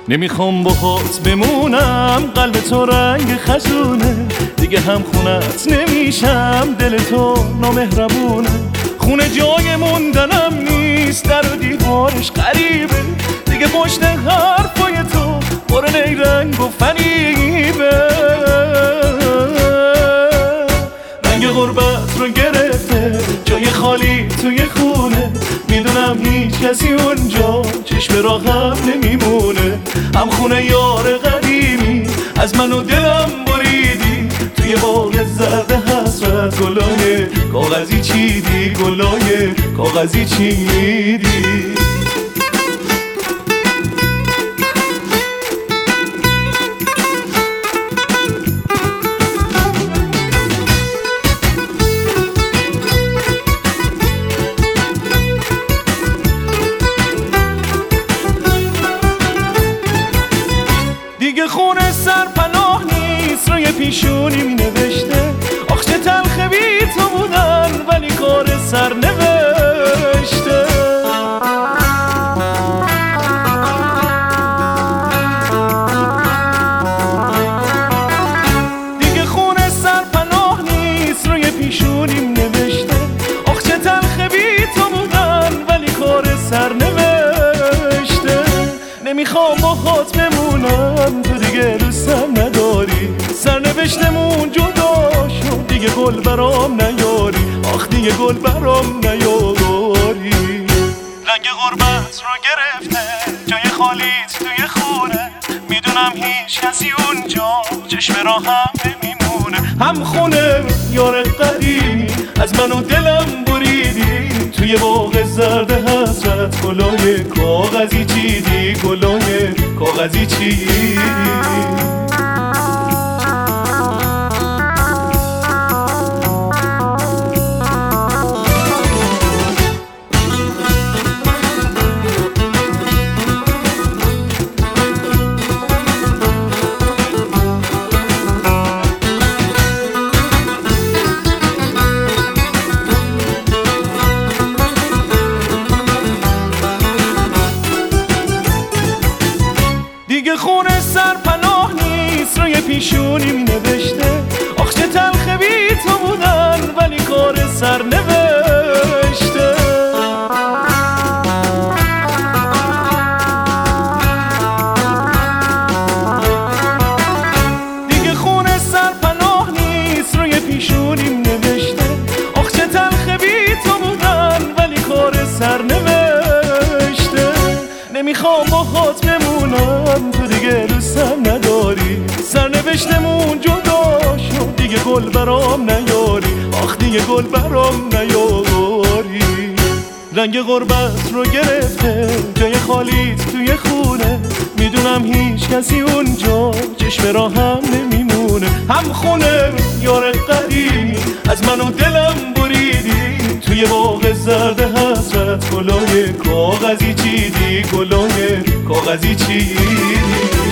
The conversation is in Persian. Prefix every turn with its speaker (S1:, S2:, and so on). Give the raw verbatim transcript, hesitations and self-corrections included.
S1: نمیخوام باهات بمونم، قلب تو رنگ خزونه، دیگه هم خونت نمیشم، دل تو نامهربونه. خونه جای موندنم نیست، در و دیوارش غریبه، دیگه پشت حرفای تو پر نیرنگ و فریبه. رنگ غربت رو گرفته جای خالی توی خونه، میدونم هیچ کسی اونجا چشم راهم نمیمونه. هم خونه یار قدیمی از من و دلم بریدی، توی باغ زرد حسرت گلای کاغذی چیدی، گلای کاغذی چیدی. دیگه خونه سرپناه نیست، روی پیشونی می نوشته آخ چه تلخه بی تو بودن، ولی کار سر نوشته. دیگه خونه سرپناه نیست، روی پیشونی می نوشته آخ چه تلخه بی تو بودن، ولی کار سر نوشته. نمیخوام باهات بمونم، تو دیگه دوستم نداری، سرنوشتمون جدا شد، دیگه گل برام نیاری، آخ دیگه گل برام نیاری. رنگ غربت رو گرفته جای خالیت توی خونه، میدونم هیچ کسی اونجا چشم راهم نمیمونه. هم خونه یار قدیمی از من و دلم بریدی، توی باغ زرد حسرت گلای کاغذی چیدی، گلای کاغذی چیدی. دیگه خونه سرپناه نیست، روی پیشونی می نوشته آخ چه تلخه بی تو بودن، ولی کار سر نوشته. دیگه خونه سرپناه نیست، روی پیشونی می نوشته آخ چه تلخه بی تو بودن، ولی کار سر نوشته. نمیخوام باهات بمونم، تو دیگه دوستم نداری، سرنوشتمون جدا شد، دیگه گل برام نیاری، آخ دیگه گل برام نیاری. رنگ غربت رو گرفته جای خالیت توی خونه، میدونم هیچ کسی اونجا چشم راهم نمیمونه. هم خونه یار قدیمی از من و دلم بریدی، توی باغ زرد حسرت گلای کاغذی چیدی، گلای کاغذی چیدی.